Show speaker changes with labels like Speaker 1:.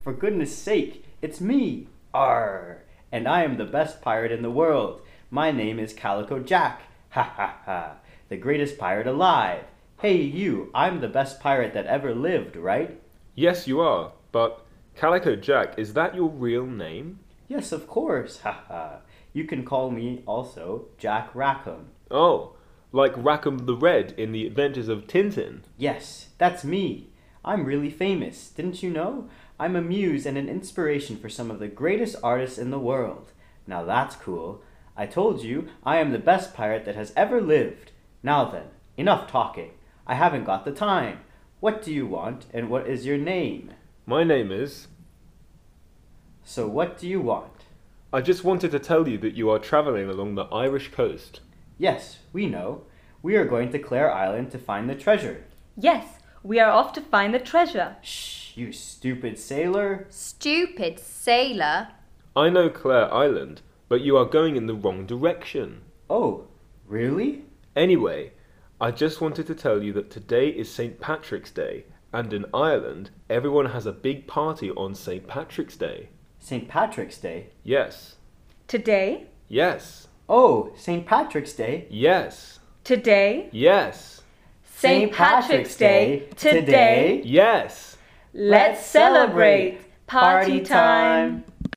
Speaker 1: for goodness sake, it's me. Arr! And I am the best pirate in the world. My name is Calico Jack. Ha ha ha. The greatest pirate alive. Hey you, I'm the best pirate that ever lived, right?
Speaker 2: Yes, you are. But Calico Jack, is that your real name?
Speaker 1: Yes, of course. Ha ha. You can call me also Jack Rackham.
Speaker 2: Oh, like Rackham the Red in the Adventures of Tintin.
Speaker 1: Yes, that's me. I'm really famous, didn't you know? I'm a muse and an inspiration for some of the greatest artists in the world. Now that's cool. I told you, I am the best pirate that has ever lived. Now then, enough talking. I haven't got the time. What do you want, and what is your name?
Speaker 2: My name is...
Speaker 1: So what do you want?
Speaker 2: I just wanted to tell you that you are travelling along the Irish coast.
Speaker 1: Yes, we know. We are going to Clare Island to find the treasure.
Speaker 3: Yes, we are off to find the treasure.
Speaker 1: Shh, you stupid sailor.
Speaker 4: Stupid sailor.
Speaker 2: I know Clare Island, but you are going in the wrong direction.
Speaker 1: Oh, really?
Speaker 2: Anyway, I just wanted to tell you that today is St. Patrick's Day, and in Ireland, everyone has a big party on St. Patrick's Day.
Speaker 1: St. Patrick's Day?
Speaker 2: Yes.
Speaker 3: Today?
Speaker 2: Yes.
Speaker 1: Oh, St. Patrick's Day?
Speaker 2: Yes.
Speaker 3: Today?
Speaker 2: Yes.
Speaker 3: St. Patrick's Day, today?
Speaker 2: Yes.
Speaker 3: Let's celebrate! Party time!